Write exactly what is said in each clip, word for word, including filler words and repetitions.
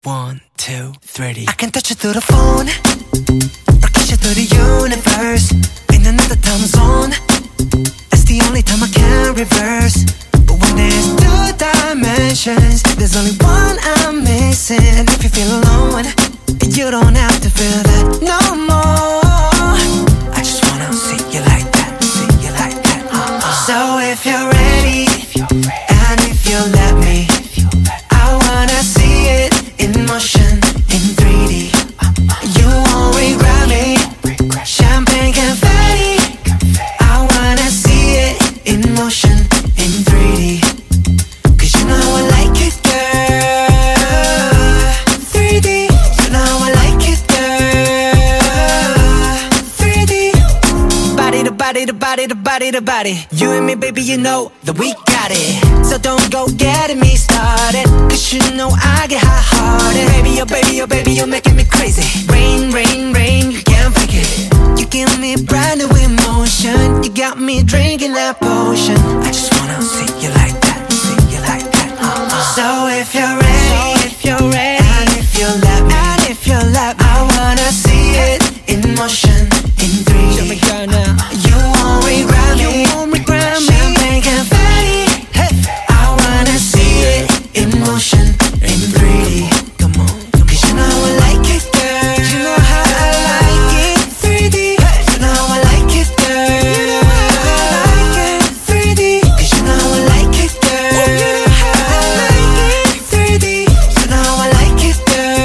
One, two, three. I can touch you through the phone, or kiss you through the universe. In another time zone, that's the only time I can reverse. But when there's two dimensions, there's only one I'm missing. And if you feel alone, you don't have to feel that no more. I just wanna see you like that, see you like that. Uh-uh. So if you're ready, if you're ready, and if you let me, I wanna see it in motion, in three D. You won't regret me. Champagne confetti. I wanna see it in motion, in three D. Cause you know I like it, girl. three D. You know I like it, girl. three D. Body to body to body to body to body. You and me, baby, you know that we got it. So don't go getting me started, cause you know I get hot-hearted. Baby, oh baby, oh baby, you're making me crazy. Rain, rain, rain, you can't fake it. You give me brand new emotion. You got me drinking that potion. I just wanna see you like that, see you like that. Uh-uh. So if you're ready, so if you're ready, and if you let me, and if you let me, I wanna see it in motion, in three D. Show me girl now. You won't regret me. You won't regret me. Champagne confetti. Hey. I wanna see it in motion, in three D. Come on, come cause you know I like it, girl. You know how I like it, three D. You know I like it, girl. You know how I like it, three D. Cause you know I like it, girl. You know how I like it, three D. You know I like it,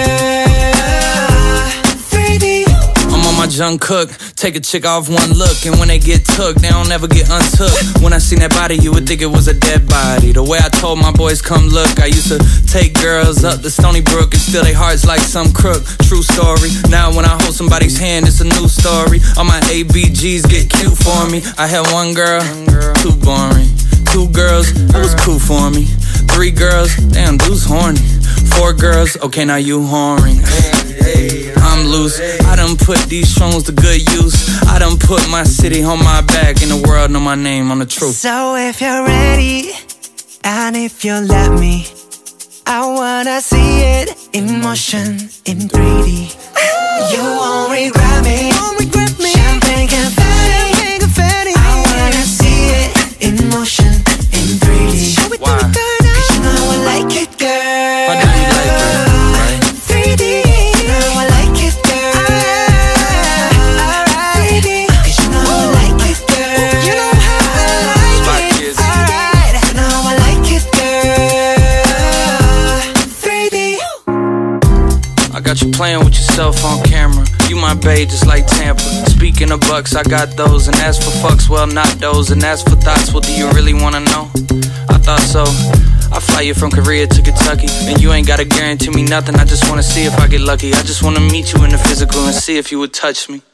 girl. three D. I'm on my Jung Cook. Take a chick off one look, and when they get took, they don't ever get untook. When I seen that body, you would think it was a dead body. The way I told my boys, come look, I used to take girls up to Stony Brook and steal their hearts like some crook. True story. Now when I hold somebody's hand, it's a new story. All my A B Gs get cute for me. I had one girl, too boring. Two girls, that was cool for me. Three girls, damn, dude's horny. Four girls, okay, now you whoring. I'm loose. I done put these songs to good use. I done put my city on my back, and the world know my name on the truth. So if you're ready, and if you let me, I wanna see it in motion, in three D. You won't regret me. Champagne confetti. I wanna see it in motion, in three D. Why? Cause you know I like it, girl. Why do you like it, right? three D. You know I like it, girl. Alright. three D. Cause you know I like it, girl. You know how I like it. Alright. You know I like it, girl. three D. I got you playing with yourself on camera. You my babe just like Tampa. Speaking of bucks, I got those. And as for fucks, well not those. And as for thoughts, well do you really wanna know? I thought so. I fly you from Korea to Kentucky, and you ain't gotta guarantee me nothing. I just wanna see if I get lucky. I just wanna meet you in the physical and see if you would touch me.